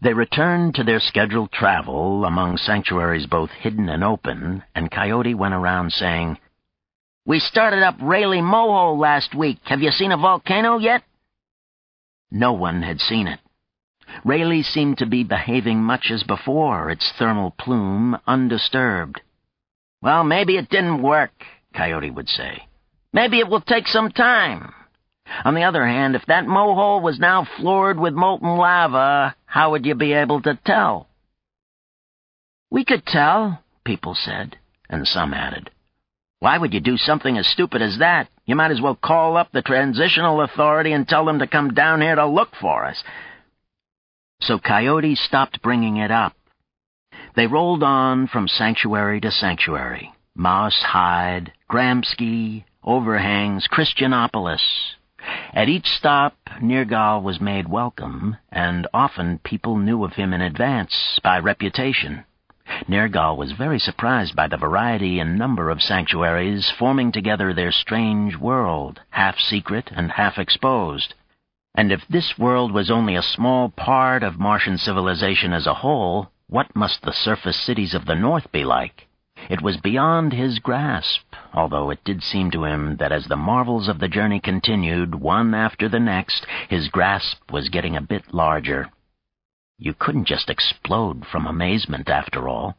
They returned to their scheduled travel among sanctuaries both hidden and open, and Coyote went around saying, "We started up Rayleigh Mohole last week. Have you seen a volcano yet?" No one had seen it. Rayleigh seemed to be behaving much as before, its thermal plume undisturbed. "Well, maybe it didn't work," Coyote would say. "Maybe it will take some time. On the other hand, if that mohole was now floored with molten lava, how would you be able to tell?" "We could tell," people said, and some added, "Why would you do something as stupid as that? You might as well call up the Transitional Authority and tell them to come down here to look for us." So Coyote stopped bringing it up. They rolled on from sanctuary to sanctuary. Mouse Hide, Gramsci, Overhangs, Christianopolis. At each stop, Nergal was made welcome, and often people knew of him in advance, by reputation. Nergal was very surprised by the variety and number of sanctuaries forming together their strange world, half secret and half exposed. And if this world was only a small part of Martian civilization as a whole, what must the surface cities of the North be like? It was beyond his grasp, although it did seem to him that as the marvels of the journey continued, one after the next, his grasp was getting a bit larger. You couldn't just explode from amazement, after all.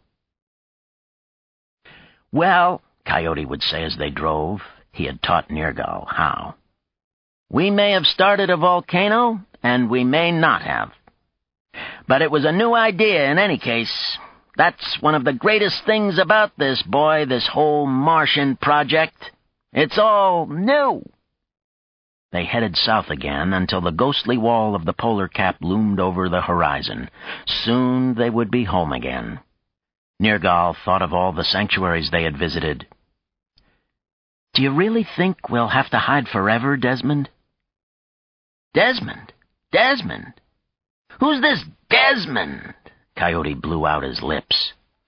"Well," Coyote would say as they drove, he had taught Nergal how, "we may have started a volcano, and we may not have. But it was a new idea in any case. That's one of the greatest things about this, boy, this whole Martian project. It's all new." They headed south again until the ghostly wall of the polar cap loomed over the horizon. Soon they would be home again. Nergal thought of all the sanctuaries they had visited. "Do you really think we'll have to hide forever, Desmond?" "Desmond? Desmond? Who's this Desmond?" Coyote blew out his lips.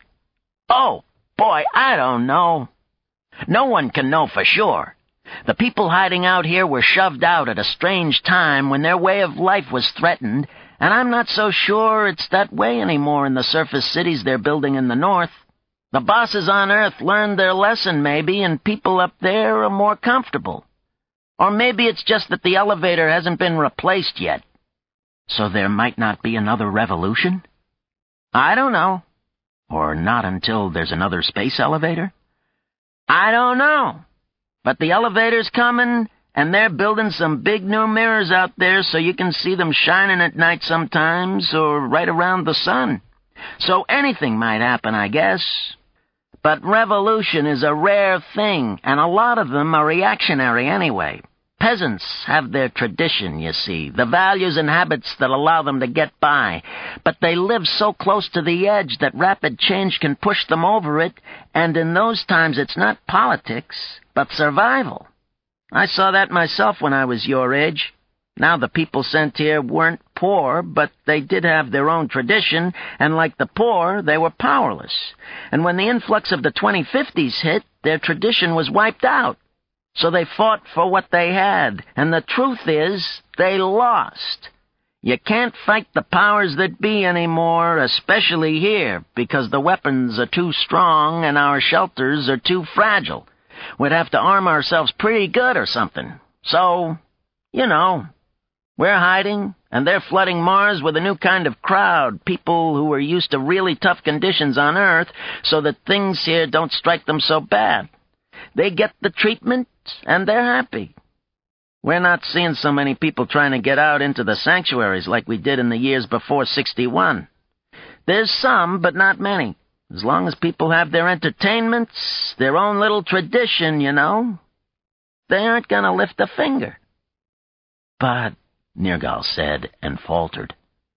"Oh, boy, I don't know. No one can know for sure. The people hiding out here were shoved out at a strange time when their way of life was threatened, and I'm not so sure it's that way anymore in the surface cities they're building in the North. The bosses on Earth learned their lesson, maybe, and people up there are more comfortable. Or maybe it's just that the elevator hasn't been replaced yet." "So there might not be another revolution?" "I don't know." "Or not until there's another space elevator?" "I don't know. But the elevator's coming, and they're building some big new mirrors out there so you can see them shining at night sometimes, or right around the sun. So anything might happen, I guess. But revolution is a rare thing, and a lot of them are reactionary anyway. Peasants have their tradition, you see, the values and habits that allow them to get by, but they live so close to the edge that rapid change can push them over it, and in those times it's not politics, but survival. I saw that myself when I was your age. Now the people sent here weren't poor, but they did have their own tradition, and like the poor, they were powerless. And when the influx of the 2050s hit, their tradition was wiped out. So they fought for what they had, and the truth is, they lost. You can't fight the powers that be anymore, especially here, because the weapons are too strong and our shelters are too fragile. We'd have to arm ourselves pretty good or something. So, you know, we're hiding, and they're flooding Mars with a new kind of crowd, people who are used to really tough conditions on Earth, so that things here don't strike them so bad. They get the treatment, and they're happy. We're not seeing so many people trying to get out into the sanctuaries like we did in the years before '61. There's some, but not many. As long as people have their entertainments, their own little tradition, you know, they aren't going to lift a finger." "But," Nergal said, and faltered.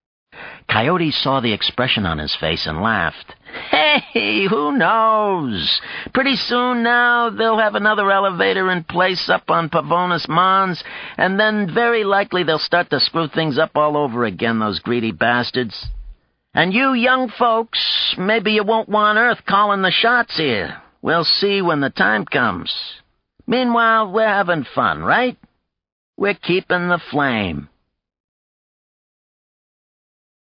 Coyote saw the expression on his face and laughed. "Hey, who knows? Pretty soon now they'll have another elevator in place up on Pavonis Mons, and then very likely they'll start to screw things up all over again, those greedy bastards. And you young folks, maybe you won't want Earth calling the shots here. We'll see when the time comes. Meanwhile, we're having fun, right? We're keeping the flame."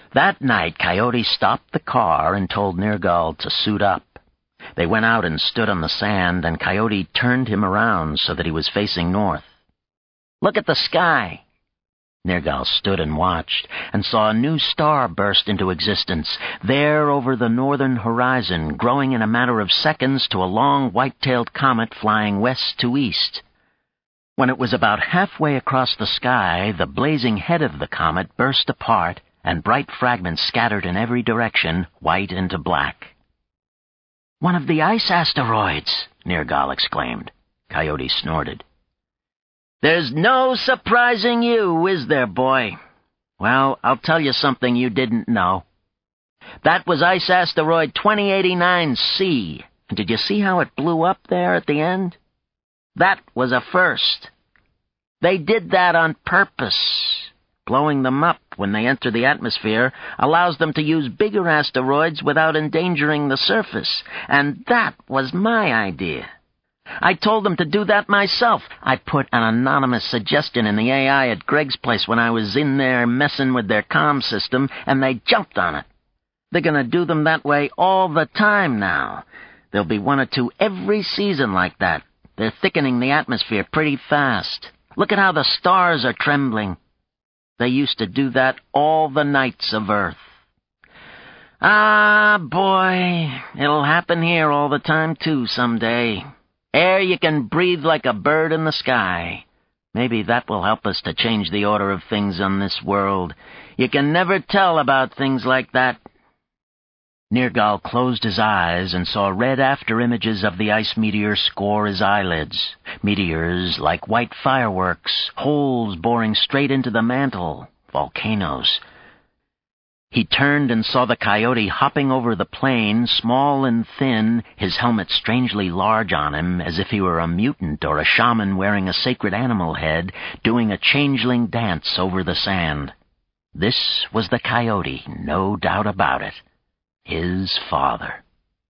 That night, Coyote stopped the car and told Nergal to suit up. They went out and stood on the sand, and Coyote turned him around so that he was facing north. "Look at the sky." Nergal stood and watched, and saw a new star burst into existence, there over the northern horizon, growing in a matter of seconds to a long white-tailed comet flying west to east. When it was about halfway across the sky, the blazing head of the comet burst apart, and bright fragments scattered in every direction, white into black. "One of the ice asteroids!" Nergal exclaimed. Coyote snorted. "There's no surprising you, is there, boy? Well, I'll tell you something you didn't know. That was ice asteroid 2089C, and did you see how it blew up there at the end? That was a first. They did that on purpose. Blowing them up when they enter the atmosphere allows them to use bigger asteroids without endangering the surface, and that was my idea. I told them to do that myself. I put an anonymous suggestion in the AI at Greg's place when I was in there messing with their comm system, and they jumped on it. They're going to do them that way all the time now. There'll be one or two every season like that. They're thickening the atmosphere pretty fast. Look at how the stars are trembling. They used to do that all the nights of Earth. Ah, boy, it'll happen here all the time, too, someday. Air you can breathe like a bird in the sky. Maybe that will help us to change the order of things on this world. You can never tell about things like that." Nergal closed his eyes and saw red after-images of the ice meteor score his eyelids. Meteors like white fireworks, holes boring straight into the mantle, volcanoes. He turned and saw the Coyote hopping over the plain, small and thin, his helmet strangely large on him, as if he were a mutant or a shaman wearing a sacred animal head, doing a changeling dance over the sand. This was the Coyote, no doubt about it. His father.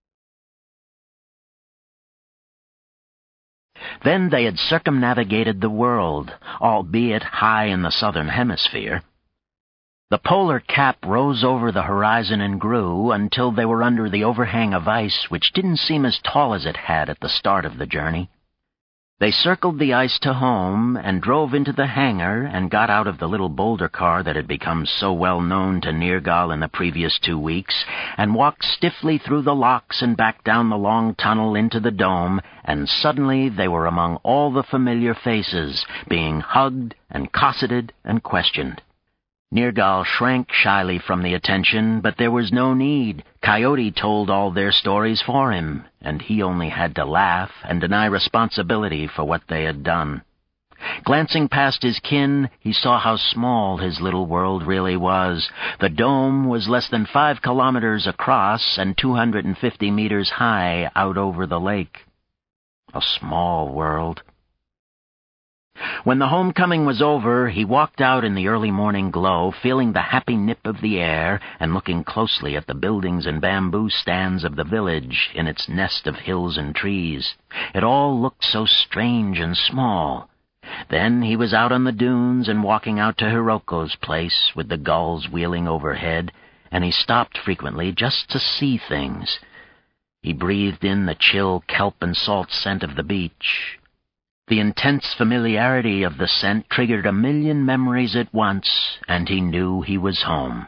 Then they had circumnavigated the world, albeit high in the southern hemisphere. The polar cap rose over the horizon and grew until they were under the overhang of ice, which didn't seem as tall as it had at the start of the journey. They circled the ice to home and drove into the hangar and got out of the little boulder car that had become so well known to Nergal in the previous 2 weeks, and walked stiffly through the locks and back down the long tunnel into the dome, and suddenly they were among all the familiar faces, being hugged and cosseted and questioned. Nergal shrank shyly from the attention, but there was no need. Coyote told all their stories for him, and he only had to laugh and deny responsibility for what they had done. Glancing past his kin, he saw how small his little world really was. The dome was less than 5 kilometers across and 250 meters high out over the lake. A small world. When the homecoming was over, he walked out in the early morning glow, feeling the happy nip of the air and looking closely at the buildings and bamboo stands of the village in its nest of hills and trees. It all looked so strange and small. Then he was out on the dunes and walking out to Hiroko's place with the gulls wheeling overhead, and he stopped frequently just to see things. He breathed in the chill kelp and salt scent of the beach. The intense familiarity of the scent triggered a million memories at once, and he knew he was home.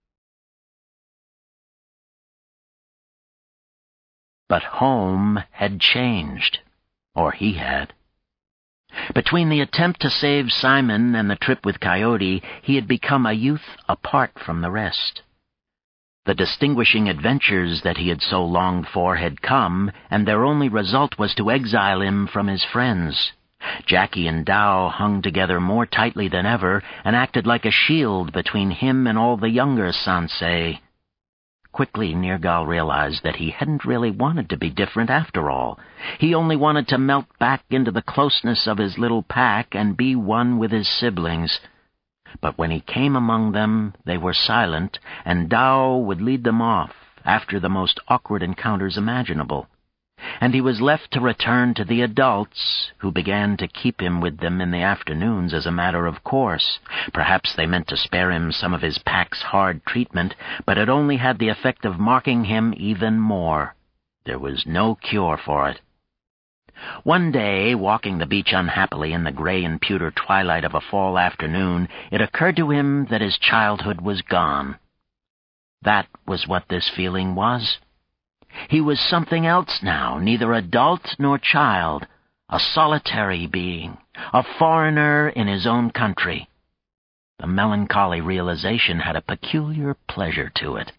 But home had changed, or he had. Between the attempt to save Simon and the trip with Coyote, he had become a youth apart from the rest. The distinguishing adventures that he had so longed for had come, and their only result was to exile him from his friends. Jackie and Dow hung together more tightly than ever and acted like a shield between him and all the younger Sansei. Quickly, Nergal realized that he hadn't really wanted to be different after all. He only wanted to melt back into the closeness of his little pack and be one with his siblings. But when he came among them, they were silent, and Dow would lead them off, after the most awkward encounters imaginable. and he was left to return to the adults, who began to keep him with them in the afternoons as a matter of course. Perhaps they meant to spare him some of his pack's hard treatment, but it only had the effect of marking him even more. There was no cure for it. One day, walking the beach unhappily in the gray and pewter twilight of a fall afternoon, it occurred to him that his childhood was gone. That was what this feeling was. He was something else now, neither adult nor child, a solitary being, a foreigner in his own country. The melancholy realization had a peculiar pleasure to it.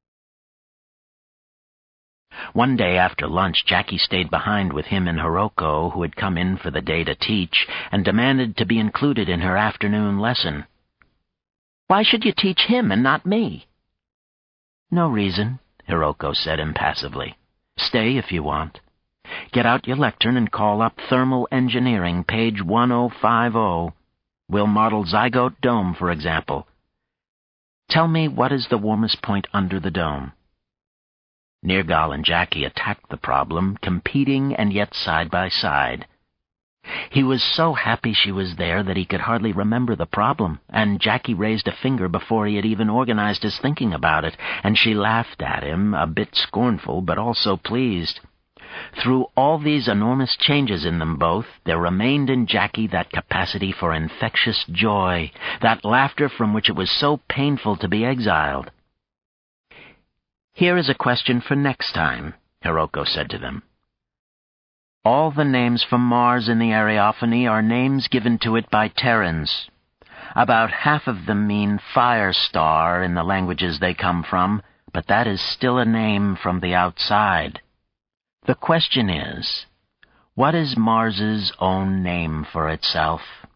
One day after lunch, Jackie stayed behind with him and Hiroko, who had come in for the day to teach, and demanded to be included in her afternoon lesson. "Why should you teach him and not me?" "No reason," Hiroko said impassively. "Stay if you want. Get out your lectern and call up Thermal Engineering, page 1050. We'll model Zygote Dome, for example. Tell me, what is the warmest point under the dome?" Nergal and Jackie attacked the problem, competing and yet side by side. He was so happy she was there that he could hardly remember the problem, and Jackie raised a finger before he had even organized his thinking about it, and she laughed at him, a bit scornful but also pleased. Through all these enormous changes in them both, there remained in Jackie that capacity for infectious joy, that laughter from which it was so painful to be exiled. "Here is a question for next time," Hiroko said to them. "All the names for Mars in the Ariophany are names given to it by Terrans. About half of them mean fire star in the languages they come from, but that is still a name from the outside. The question is, what is Mars's own name for itself?"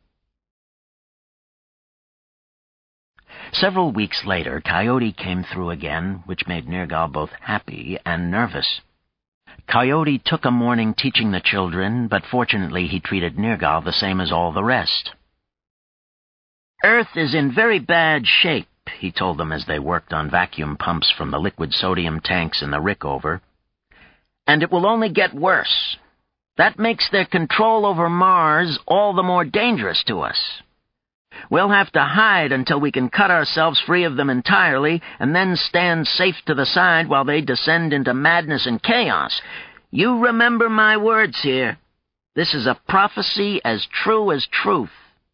Several weeks later, Coyote came through again, which made Nergal both happy and nervous. Coyote took a morning teaching the children, but fortunately he treated Nergal the same as all the rest. "Earth is in very bad shape," he told them as they worked on vacuum pumps from the liquid sodium tanks in the Rickover. "And it will only get worse. That makes their control over Mars all the more dangerous to us. We'll have to hide until we can cut ourselves free of them entirely, and then stand safe to the side while they descend into madness and chaos. You remember my words here. This is a prophecy as true as truth."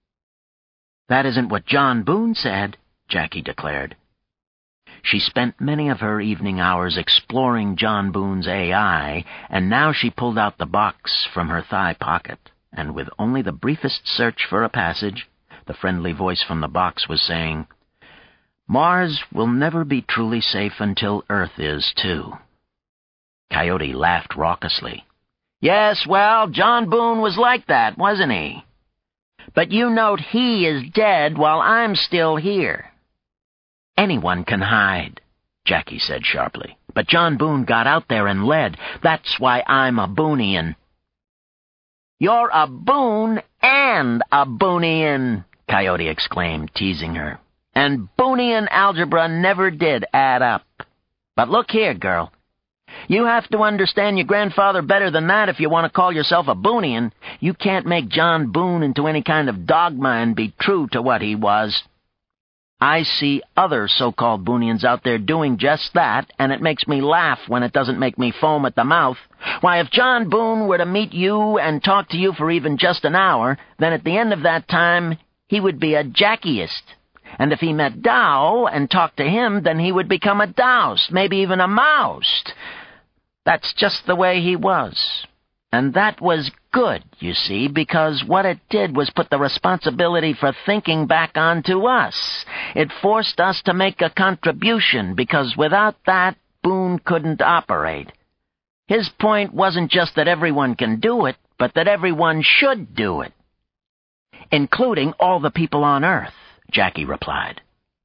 "That isn't what John Boone said," Jackie declared. She spent many of her evening hours exploring John Boone's AI, and now she pulled out the box from her thigh pocket, and with only the briefest search for a passage, the friendly voice from the box was saying, "Mars will never be truly safe until Earth is, too." Coyote laughed raucously. "Yes, well, John Boone was like that, wasn't he? But you note he is dead while I'm still here." "Anyone can hide," Jackie said sharply. "But John Boone got out there and led. That's why I'm a Boonian." "You're a Boone and a Boonian," Coyote exclaimed, teasing her. "And Boonian algebra never did add up. But look here, girl. You have to understand your grandfather better than that if you want to call yourself a Boonian. You can't make John Boone into any kind of dogma and be true to what he was. I see other so-called Boonians out there doing just that, and it makes me laugh when it doesn't make me foam at the mouth. Why, if John Boone were to meet you and talk to you for even just an hour, then at the end of that time he would be a Jackieist. And if he met Dow and talked to him, then he would become a Doust, maybe even a Moust. That's just the way he was. And that was good, you see, because what it did was put the responsibility for thinking back onto us. It forced us to make a contribution, because without that, Boone couldn't operate. His point wasn't just that everyone can do it, but that everyone should do it. "Including all the people on Earth," Jackie replied.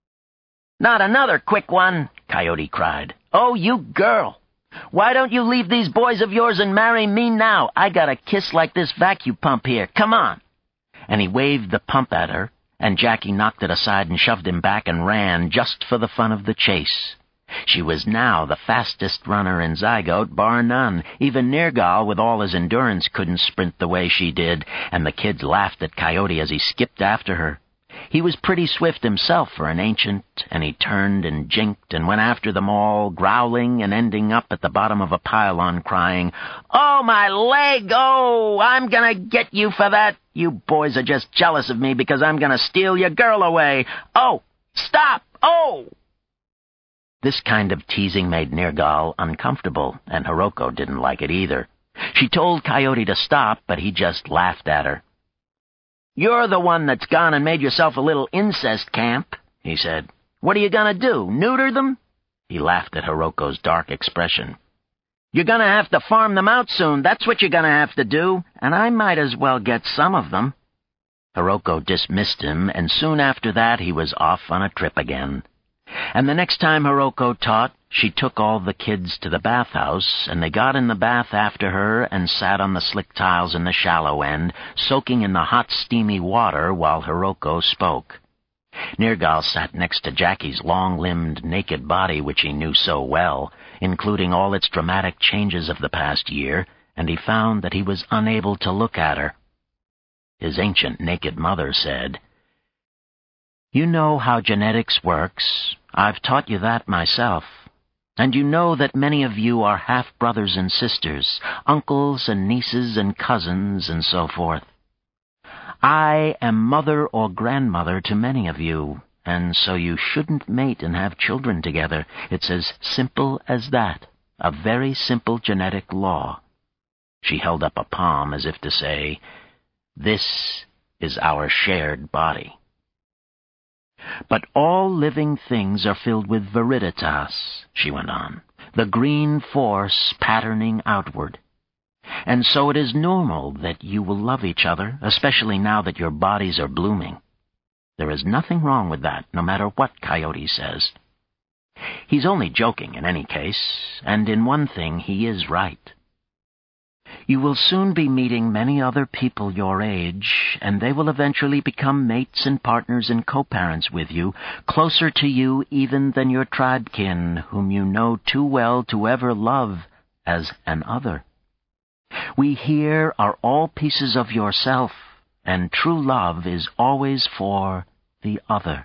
"Not another quick one," Coyote cried. "Oh, you girl! Why don't you leave these boys of yours and marry me now? I got a kiss like this vacuum pump here. Come on." And he waved the pump at her, and Jackie knocked it aside and shoved him back and ran just for the fun of the chase. She was now the fastest runner in Zygote, bar none. Even Nergal, with all his endurance, couldn't sprint the way she did, and the kids laughed at Coyote as he skipped after her. He was pretty swift himself for an ancient, and he turned and jinked and went after them all, growling and ending up at the bottom of a pylon crying, "Oh, my leg! Oh, I'm gonna get you for that! You boys are just jealous of me because I'm gonna steal your girl away! Oh, stop! Oh!" This kind of teasing made Nergal uncomfortable, and Hiroko didn't like it either. She told Coyote to stop, but he just laughed at her. "You're the one that's gone and made yourself a little incest camp," he said. "What are you gonna do, neuter them?" He laughed at Hiroko's dark expression. "You're gonna have to farm them out soon, that's what you're gonna have to do, and I might as well get some of them." Hiroko dismissed him, and soon after that he was off on a trip again. And the next time Hiroko taught, she took all the kids to the bathhouse, and they got in the bath after her and sat on the slick tiles in the shallow end, soaking in the hot, steamy water while Hiroko spoke. Nergal sat next to Jackie's long-limbed, naked body, which he knew so well, including all its dramatic changes of the past year, and he found that he was unable to look at her. His ancient naked mother said, "You know how genetics works. I've taught you that myself. And you know that many of you are half-brothers and sisters, uncles and nieces and cousins, and so forth. I am mother or grandmother to many of you, and so you shouldn't mate and have children together. It's as simple as that, a very simple genetic law." She held up a palm as if to say, "This is our shared body." "But all living things are filled with viriditas," she went on, "the green force patterning outward. And so it is normal that you will love each other, especially now that your bodies are blooming. There is nothing wrong with that, no matter what Coyote says. He's only joking in any case, and in one thing he is right. You will soon be meeting many other people your age, and they will eventually become mates and partners and co-parents with you, closer to you even than your tribe kin, whom you know too well to ever love as an other. We here are all pieces of yourself, and true love is always for the other."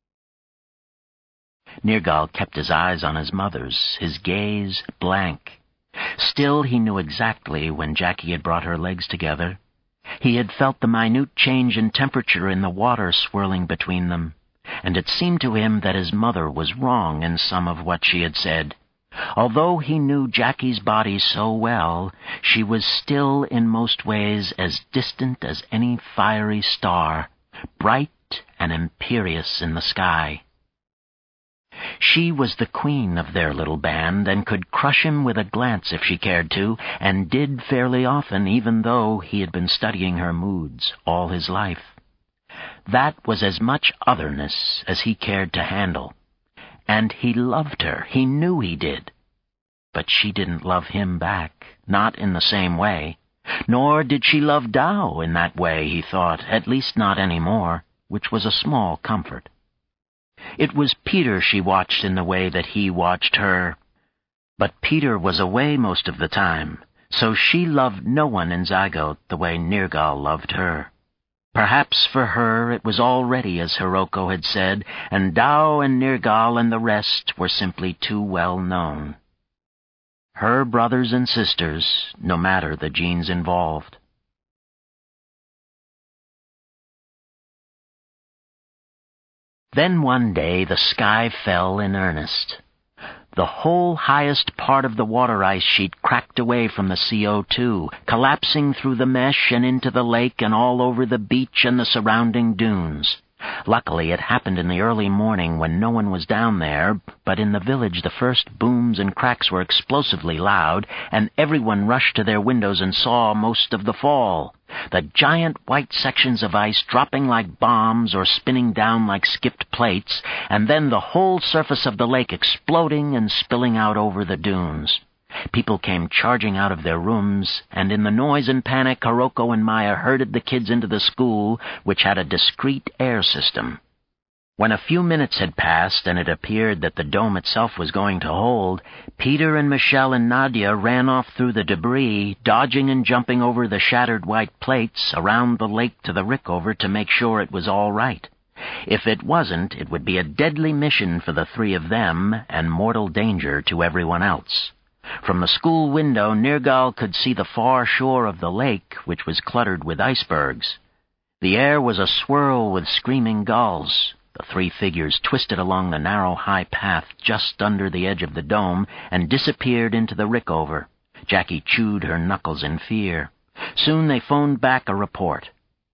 Nergal kept his eyes on his mother's, his gaze blank. Still, he knew exactly when Jackie had brought her legs together. He had felt the minute change in temperature in the water swirling between them, and it seemed to him that his mother was wrong in some of what she had said. Although he knew Jackie's body so well, she was still in most ways as distant as any fiery star, bright and imperious in the sky. She was the queen of their little band, and could crush him with a glance if she cared to, and did fairly often, even though he had been studying her moods all his life. That was as much otherness as he cared to handle. And he loved her, he knew he did. But she didn't love him back, not in the same way. Nor did she love Dao in that way, he thought, at least not any more, which was a small comfort. It was Peter she watched in the way that he watched her. But Peter was away most of the time, so she loved no one in Zygote the way Nergal loved her. Perhaps for her it was already as Hiroko had said, and Dao and Nergal and the rest were simply too well known. Her brothers and sisters, no matter the genes involved. Then one day the sky fell in earnest. The whole highest part of the water ice sheet cracked away from the CO2, collapsing through the mesh and into the lake and all over the beach and the surrounding dunes. Luckily, it happened in the early morning when no one was down there, but in the village the first booms and cracks were explosively loud, and everyone rushed to their windows and saw most of the fall. The giant white sections of ice dropping like bombs or spinning down like skipped plates, and then the whole surface of the lake exploding and spilling out over the dunes. People came charging out of their rooms, and in the noise and panic Hiroko and Maya herded the kids into the school, which had a discreet air system. When a few minutes had passed and it appeared that the dome itself was going to hold, Peter and Michelle and Nadia ran off through the debris, dodging and jumping over the shattered white plates around the lake to the Rickover to make sure it was all right. If it wasn't, it would be a deadly mission for the three of them and mortal danger to everyone else. From the school window, Nergal could see the far shore of the lake, which was cluttered with icebergs. The air was a swirl with screaming gulls. The three figures twisted along the narrow high path just under the edge of the dome and disappeared into the Rickover. Jackie chewed her knuckles in fear. Soon they phoned back a report.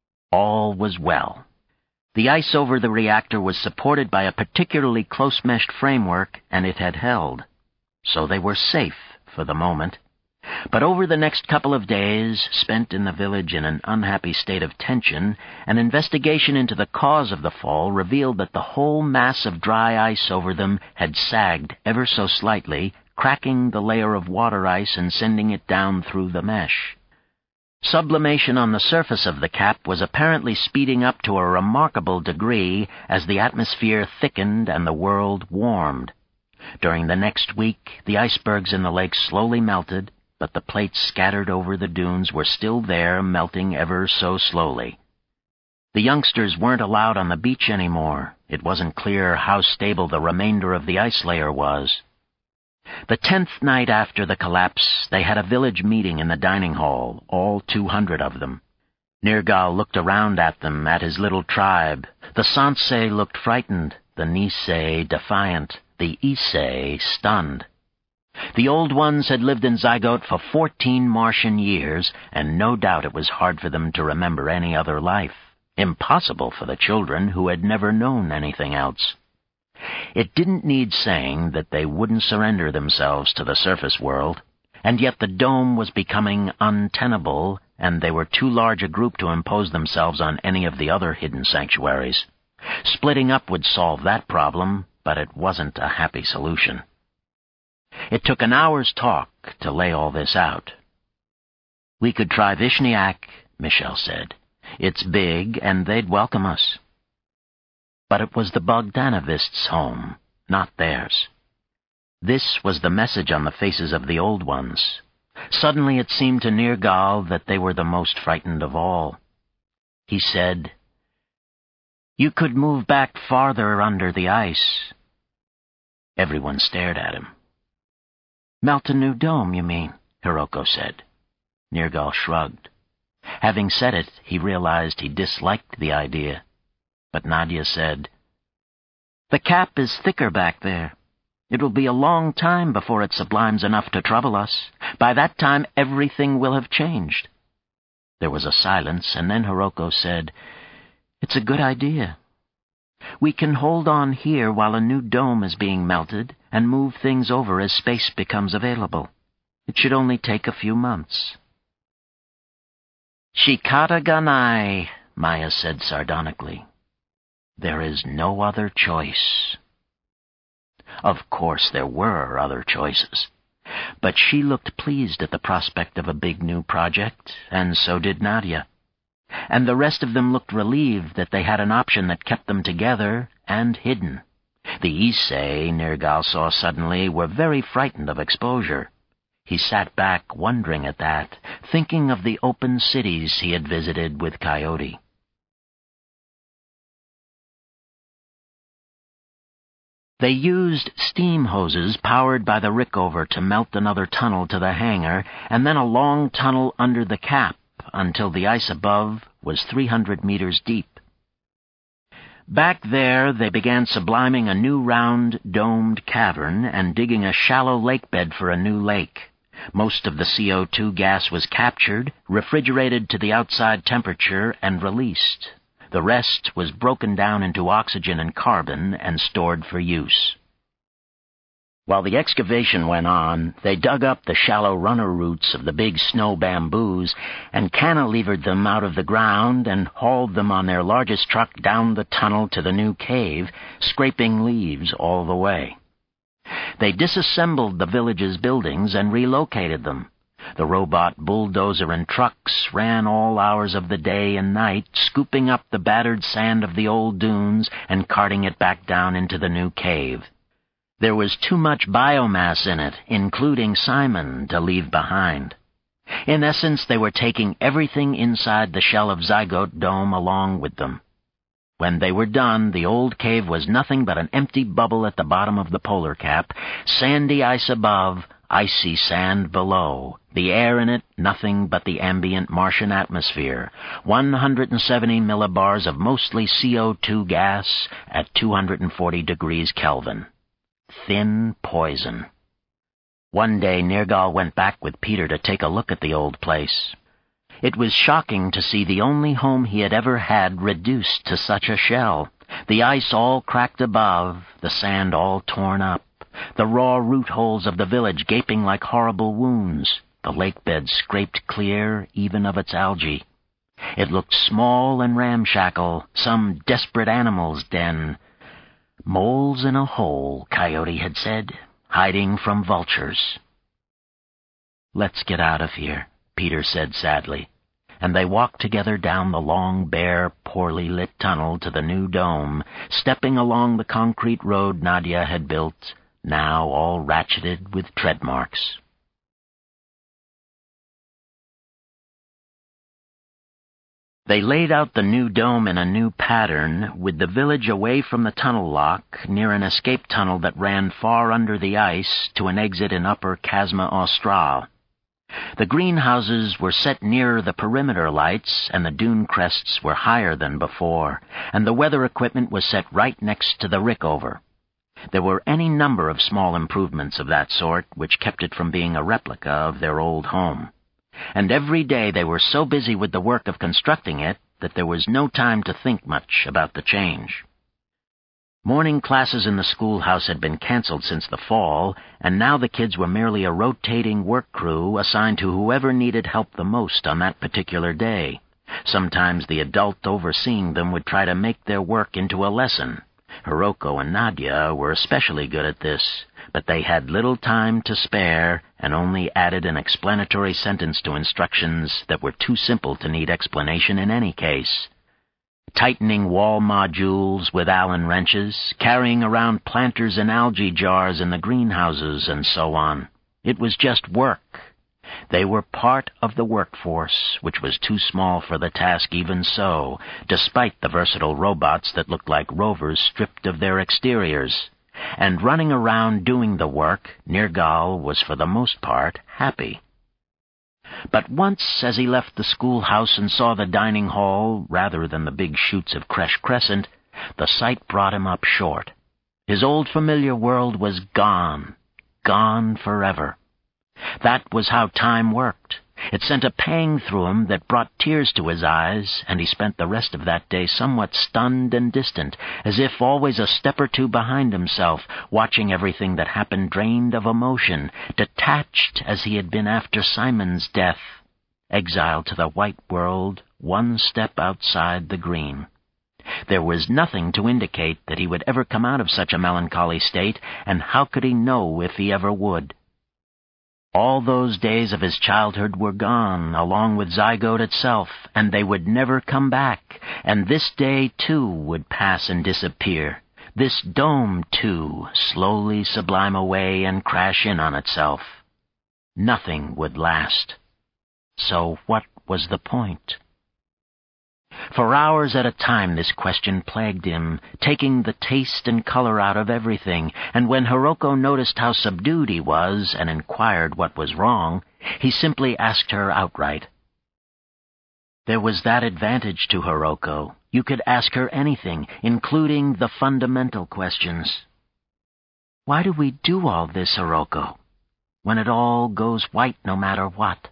All was well. The ice over the reactor was supported by a particularly close-meshed framework, and it had held. So they were safe for the moment. But over the next couple of days, spent in the village in an unhappy state of tension, an investigation into the cause of the fall revealed that the whole mass of dry ice over them had sagged ever so slightly, cracking the layer of water ice and sending it down through the mesh. Sublimation on the surface of the cap was apparently speeding up to a remarkable degree as the atmosphere thickened and the world warmed. During the next week, the icebergs in the lake slowly melted, but the plates scattered over the dunes were still there, melting ever so slowly. The youngsters weren't allowed on the beach anymore. It wasn't clear how stable the remainder of the ice layer was. The 10th night after the collapse, they had a village meeting in the dining hall, all 200 of them. Nergal looked around at them, at his little tribe. The Sansei looked frightened, the Nisei defiant, the Issei stunned. The old ones had lived in Zygote for 14 Martian years, and no doubt it was hard for them to remember any other life. Impossible for the children who had never known anything else. It didn't need saying that they wouldn't surrender themselves to the surface world, and yet the dome was becoming untenable, and they were too large a group to impose themselves on any of the other hidden sanctuaries. Splitting up would solve that problem, but it wasn't a happy solution. It took an hour's talk to lay all this out. "We could try Vishniac," Michelle said. "It's big, and they'd welcome us." But it was the Bogdanovists' home, not theirs. This was the message on the faces of the old ones. Suddenly it seemed to Nergal that they were the most frightened of all. He said, "You could move back farther under the ice." Everyone stared at him. "Melt a new dome, you mean?" Hiroko said. Nergal shrugged. Having said it, he realized he disliked the idea. But Nadia said, "The cap is thicker back there. It will be a long time before it sublimes enough to trouble us. By that time, everything will have changed." There was a silence, and then Hiroko said, "It's a good idea. We can hold on here while a new dome is being melted and move things over as space becomes available. It should only take a few months." "Shikata ganai," Maya said sardonically. There is no other choice. Of course there were other choices, but she looked pleased at the prospect of a big new project, and so did Nadia. And the rest of them looked relieved that they had an option that kept them together and hidden. The Issei, Nergal saw suddenly, were very frightened of exposure. He sat back wondering at that, thinking of the open cities he had visited with Coyote. They used steam hoses powered by the Rickover to melt another tunnel to the hangar, and then a long tunnel under the cap until the ice above was 300 meters deep. Back there, they began subliming a new round, domed cavern and digging a shallow lake bed for a new lake. Most of the CO2 gas was captured, refrigerated to the outside temperature, and released. The rest was broken down into oxygen and carbon and stored for use. While the excavation went on, they dug up the shallow runner roots of the big snow bamboos and cantilevered them out of the ground and hauled them on their largest truck down the tunnel to the new cave, scraping leaves all the way. They disassembled the village's buildings and relocated them. The robot bulldozer and trucks ran all hours of the day and night, scooping up the battered sand of the old dunes and carting it back down into the new cave. There was too much biomass in it, including Simon, to leave behind. In essence, they were taking everything inside the shell of Zygote Dome along with them. When they were done, the old cave was nothing but an empty bubble at the bottom of the polar cap, sandy ice above, icy sand below, the air in it nothing but the ambient Martian atmosphere, 170 millibars of mostly CO2 gas at 240 degrees Kelvin. Thin poison. One day Nergal went back with Peter to take a look at the old place. It was shocking to see the only home he had ever had reduced to such a shell, the ice all cracked above, the sand all torn up, the raw root holes of the village gaping like horrible wounds, the lake bed scraped clear even of its algae. It looked small and ramshackle, some desperate animal's den. Moles in a hole, Coyote had said, hiding from vultures. "Let's get out of here," Peter said sadly, and they walked together down the long, bare, poorly lit tunnel to the new dome, stepping along the concrete road Nadia had built, now all ratcheted with tread marks. They laid out the new dome in a new pattern, with the village away from the tunnel lock, near an escape tunnel that ran far under the ice to an exit in Upper Chasma Austral. The greenhouses were set nearer the perimeter lights, and the dune crests were higher than before, and the weather equipment was set right next to the Rickover. There were any number of small improvements of that sort which kept it from being a replica of their old home. And every day they were so busy with the work of constructing it that there was no time to think much about the change. Morning classes in the schoolhouse had been canceled since the fall, and now the kids were merely a rotating work crew assigned to whoever needed help the most on that particular day. Sometimes the adult overseeing them would try to make their work into a lesson. Hiroko and Nadia were especially good at this, but they had little time to spare and only added an explanatory sentence to instructions that were too simple to need explanation in any case. Tightening wall modules with Allen wrenches, carrying around planters and algae jars in the greenhouses, and so on. It was just work. They were part of the workforce, which was too small for the task even so, despite the versatile robots that looked like rovers stripped of their exteriors. And running around doing the work, Nergal was for the most part happy. But once, as he left the schoolhouse and saw the dining hall rather than the big chutes of Creche Crescent, the sight brought him up short. His old familiar world was gone, gone forever. That was how time worked. It sent a pang through him that brought tears to his eyes, and he spent the rest of that day somewhat stunned and distant, as if always a step or two behind himself, watching everything that happened drained of emotion, detached as he had been after Simon's death, exiled to the white world, one step outside the green. There was nothing to indicate that he would ever come out of such a melancholy state, and how could he know if he ever would? All those days of his childhood were gone, along with Zygote itself, and they would never come back, and this day, too, would pass and disappear. This dome, too, slowly sublime away and crash in on itself. Nothing would last. So what was the point? For hours at a time this question plagued him, taking the taste and color out of everything, and when Hiroko noticed how subdued he was and inquired what was wrong, he simply asked her outright. There was that advantage to Hiroko. You could ask her anything, including the fundamental questions. Why do we do all this, Hiroko, when it all goes white no matter what?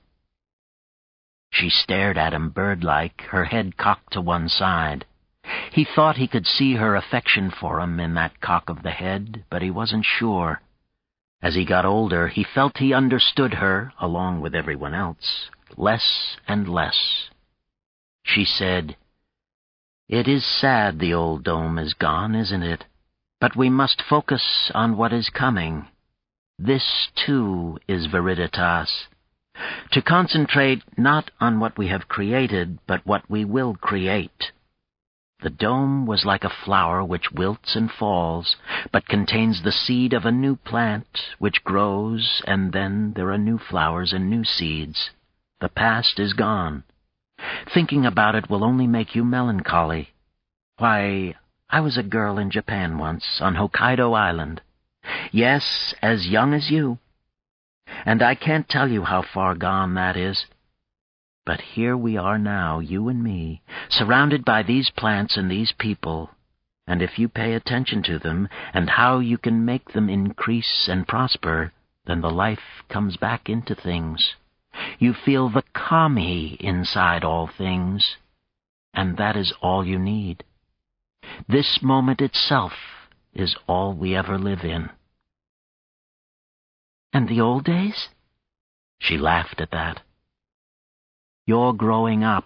She stared at him bird-like, her head cocked to one side. He thought he could see her affection for him in that cock of the head, but he wasn't sure. As he got older, he felt he understood her, along with everyone else, less and less. She said, "It is sad the old dome is gone, isn't it? But we must focus on what is coming. This, too, is Viriditas. To concentrate not on what we have created, but what we will create. The dome was like a flower which wilts and falls, but contains the seed of a new plant which grows, and then there are new flowers and new seeds. The past is gone. Thinking about it will only make you melancholy. Why, I was a girl in Japan once, on Hokkaido Island. Yes, as young as you. And I can't tell you how far gone that is. But here we are now, you and me, surrounded by these plants and these people, and if you pay attention to them, and how you can make them increase and prosper, then the life comes back into things. You feel the kami inside all things, and that is all you need. This moment itself is all we ever live in. And the old days? She laughed at that. You're growing up.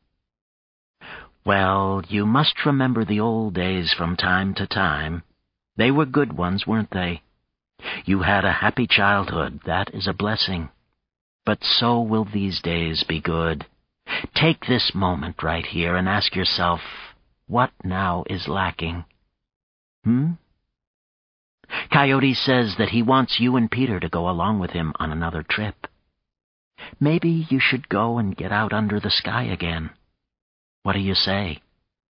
Well, you must remember the old days from time to time. They were good ones, weren't they? You had a happy childhood. That is a blessing. But so will these days be good. Take this moment right here and ask yourself, what now is lacking? Coyote says that he wants you and Peter to go along with him on another trip. Maybe you should go and get out under the sky again. What do you say?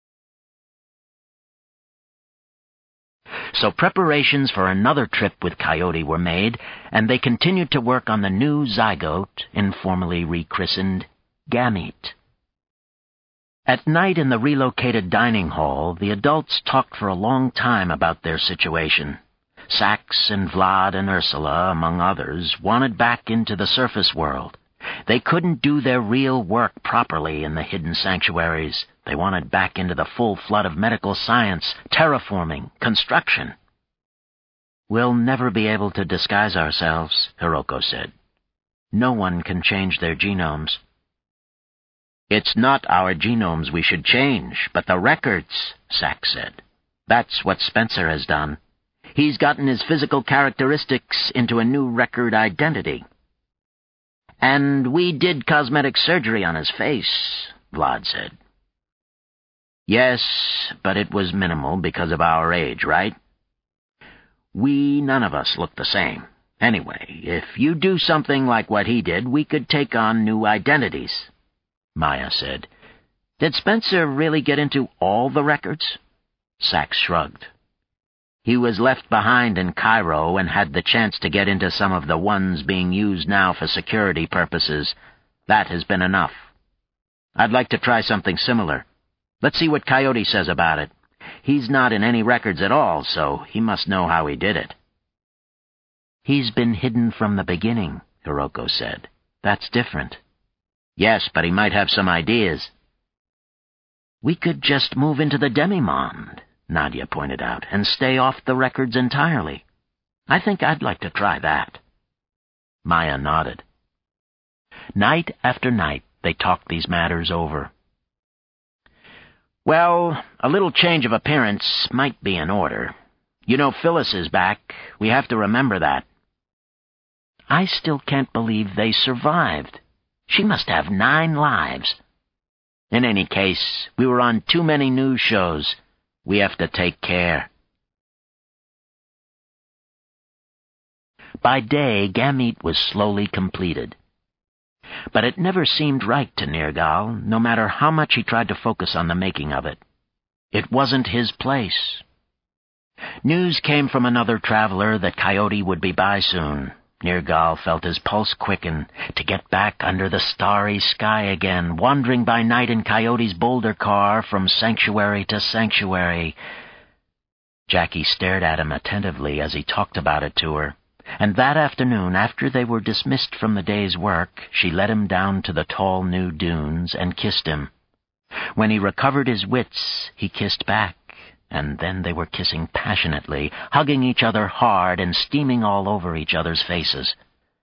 So preparations for another trip with Coyote were made, and they continued to work on the new zygote, informally rechristened Gamete. At night in the relocated dining hall, the adults talked for a long time about their situation. Sax and Vlad and Ursula, among others, wanted back into the surface world. They couldn't do their real work properly in the hidden sanctuaries. They wanted back into the full flood of medical science, terraforming, construction. We'll never be able to disguise ourselves, Hiroko said. No one can change their genomes. It's not our genomes we should change, but the records, Sax said. That's what Spencer has done. He's gotten his physical characteristics into a new record identity. And we did cosmetic surgery on his face, Vlad said. Yes, but it was minimal because of our age, right? None of us look the same. Anyway, if you do something like what he did, we could take on new identities, Maya said. Did Spencer really get into all the records? Sax shrugged. He was left behind in Cairo and had the chance to get into some of the ones being used now for security purposes. That has been enough. I'd like to try something similar. Let's see what Coyote says about it. He's not in any records at all, so he must know how he did it. He's been hidden from the beginning, Hiroko said. That's different. Yes, but he might have some ideas. We could just move into the demimonde, Nadia pointed out, and stay off the records entirely. I think I'd like to try that. Maya nodded. Night after night, they talked these matters over. Well, a little change of appearance might be in order. You know Phyllis is back. We have to remember that. I still can't believe they survived. She must have 9 lives. In any case, we were on too many news shows. We have to take care. By day, Gamete was slowly completed. But it never seemed right to Nergal, no matter how much he tried to focus on the making of it. It wasn't his place. News came from another traveler that Coyote would be by soon. Nergal felt his pulse quicken to get back under the starry sky again, wandering by night in Coyote's boulder car from sanctuary to sanctuary. Jackie stared at him attentively as he talked about it to her, and that afternoon, after they were dismissed from the day's work, she led him down to the tall new dunes and kissed him. When he recovered his wits, he kissed back. And then they were kissing passionately, hugging each other hard and steaming all over each other's faces.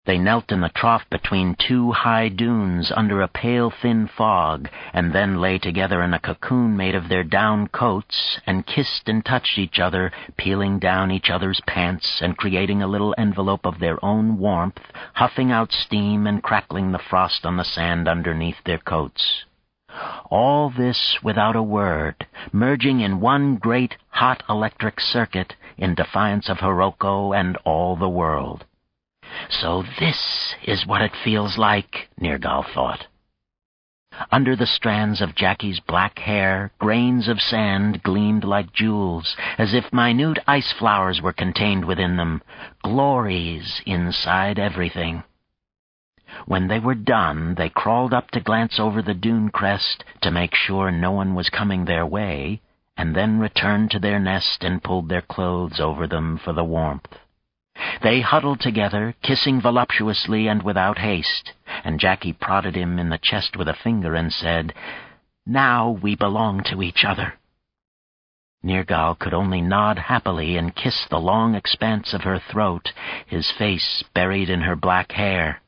They knelt in the trough between two high dunes under a pale thin fog, and then lay together in a cocoon made of their down coats, and kissed and touched each other, peeling down each other's pants and creating a little envelope of their own warmth, huffing out steam and crackling the frost on the sand underneath their coats. All this without a word, merging in one great hot electric circuit in defiance of Hiroko and all the world. So this is what it feels like, Nergal thought. Under the strands of Jackie's black hair, grains of sand gleamed like jewels, as if minute ice flowers were contained within them, glories inside everything. When they were done, they crawled up to glance over the dune crest to make sure no one was coming their way, and then returned to their nest and pulled their clothes over them for the warmth. They huddled together, kissing voluptuously and without haste, and Jackie prodded him in the chest with a finger and said, "Now we belong to each other." Nergal could only nod happily and kiss the long expanse of her throat, his face buried in her black hair.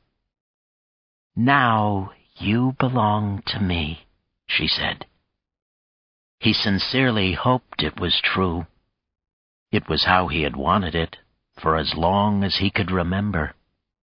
"Now you belong to me," she said. He sincerely hoped it was true. It was how he had wanted it, for as long as he could remember.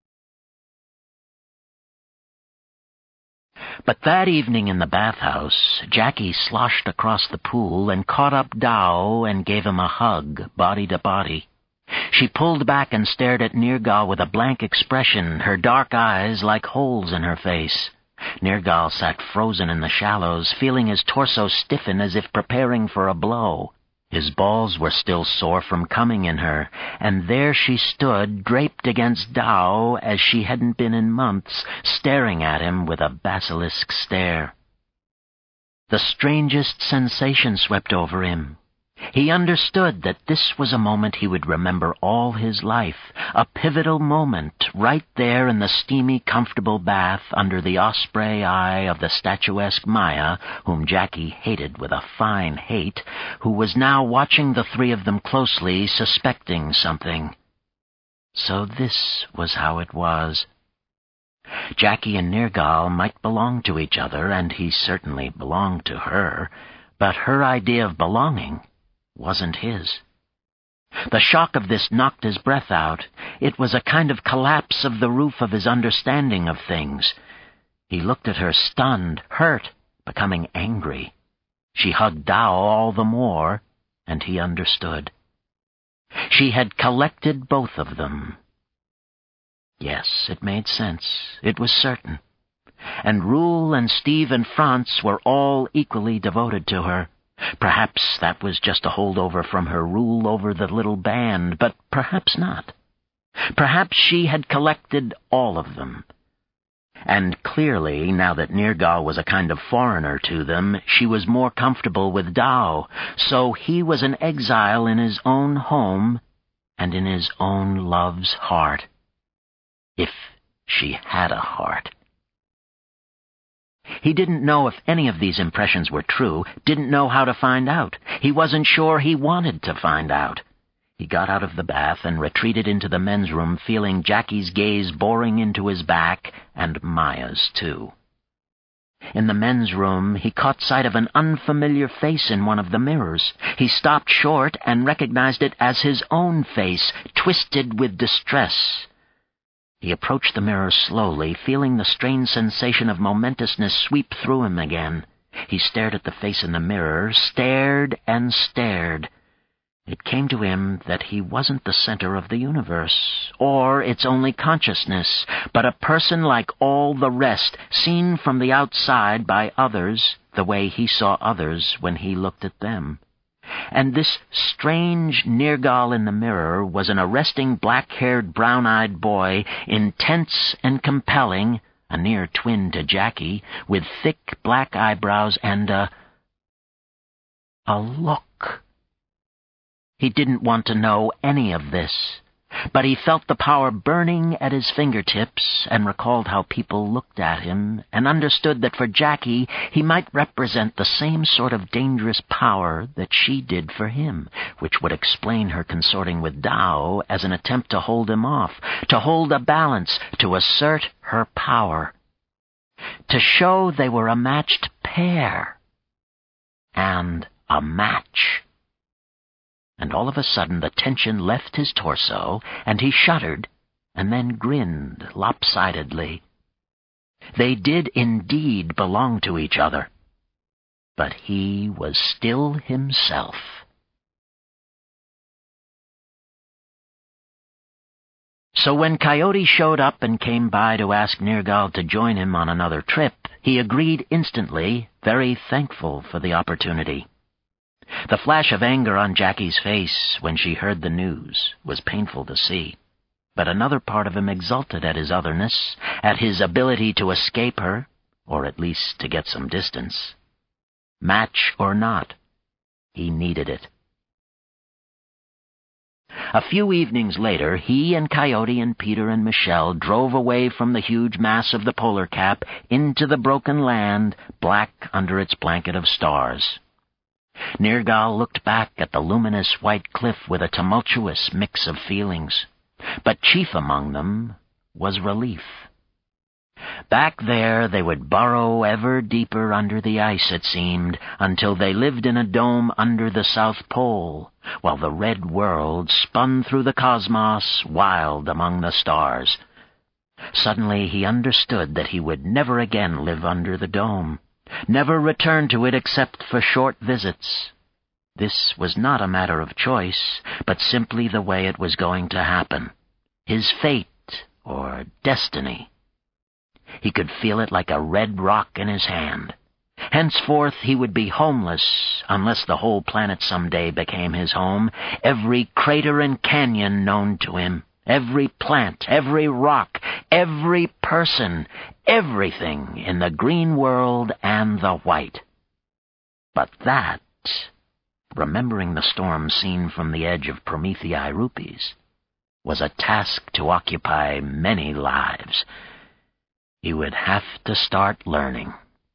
But that evening in the bathhouse, Jackie sloshed across the pool and caught up Dao and gave him a hug, body to body. She pulled back and stared at Nergal with a blank expression, her dark eyes like holes in her face. Nergal sat frozen in the shallows, feeling his torso stiffen as if preparing for a blow. His balls were still sore from coming in her, and there she stood, draped against Dao as she hadn't been in months, staring at him with a basilisk stare. The strangest sensation swept over him. He understood that this was a moment he would remember all his life, a pivotal moment right there in the steamy, comfortable bath under the osprey eye of the statuesque Maya, whom Jackie hated with a fine hate, who was now watching the three of them closely, suspecting something. So this was how it was. Jackie and Nergal might belong to each other, and he certainly belonged to her, but her idea of belonging wasn't his. The shock of this knocked his breath out. It was a kind of collapse of the roof of his understanding of things. He looked at her stunned, hurt, becoming angry. She hugged Dao all the more, and he understood. She had collected both of them. Yes, it made sense. It was certain. And Roule and Steve and Franz were all equally devoted to her. Perhaps that was just a holdover from her rule over the little band, but perhaps not. Perhaps she had collected all of them. And clearly, now that Nergal was a kind of foreigner to them, she was more comfortable with Dao, so he was an exile in his own home and in his own love's heart. If she had a heart. He didn't know if any of these impressions were true, didn't know how to find out. He wasn't sure he wanted to find out. He got out of the bath and retreated into the men's room, feeling Jackie's gaze boring into his back, and Maya's too. In the men's room, he caught sight of an unfamiliar face in one of the mirrors. He stopped short and recognized it as his own face, twisted with distress. He approached the mirror slowly, feeling the strange sensation of momentousness sweep through him again. He stared at the face in the mirror, stared and stared. It came to him that he wasn't the center of the universe, or its only consciousness, but a person like all the rest, seen from the outside by others, the way he saw others when he looked at them. And this strange Nergal in the mirror was an arresting black-haired, brown-eyed boy, intense and compelling, a near twin to Jackie, with thick black eyebrows and a look. He didn't want to know any of this. But he felt the power burning at his fingertips and recalled how people looked at him and understood that for Jackie he might represent the same sort of dangerous power that she did for him, which would explain her consorting with Tao as an attempt to hold him off, to hold a balance, to assert her power, to show they were a matched pair and a match. And all of a sudden the tension left his torso, and he shuddered, and then grinned lopsidedly. They did indeed belong to each other, but he was still himself. So when Coyote showed up and came by to ask Nergal to join him on another trip, he agreed instantly, very thankful for the opportunity. The flash of anger on Jackie's face when she heard the news was painful to see, but another part of him exulted at his otherness, at his ability to escape her, or at least to get some distance. Match or not, he needed it. A few evenings later, he and Coyote and Peter and Michelle drove away from the huge mass of the polar cap into the broken land, black under its blanket of stars. Nergal looked back at the luminous white cliff with a tumultuous mix of feelings, but chief among them was relief. Back there they would burrow ever deeper under the ice, it seemed, until they lived in a dome under the South Pole, while the red world spun through the cosmos, wild among the stars. Suddenly he understood that he would never again live under the dome, never return to it except for short visits. This was not a matter of choice, but simply the way it was going to happen. His fate, or destiny. He could feel it like a red rock in his hand. Henceforth he would be homeless, unless the whole planet someday became his home, every crater and canyon known to him, every plant, every rock, every person, everything in the green world and the white. But that, remembering the storm seen from the edge of Promethei Rupees, was a task to occupy many lives. He would have to start learning.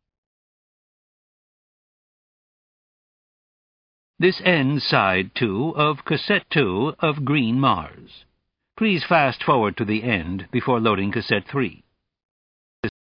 This ends side 2 of cassette 2 of Green Mars. Please fast forward to the end before loading cassette 3.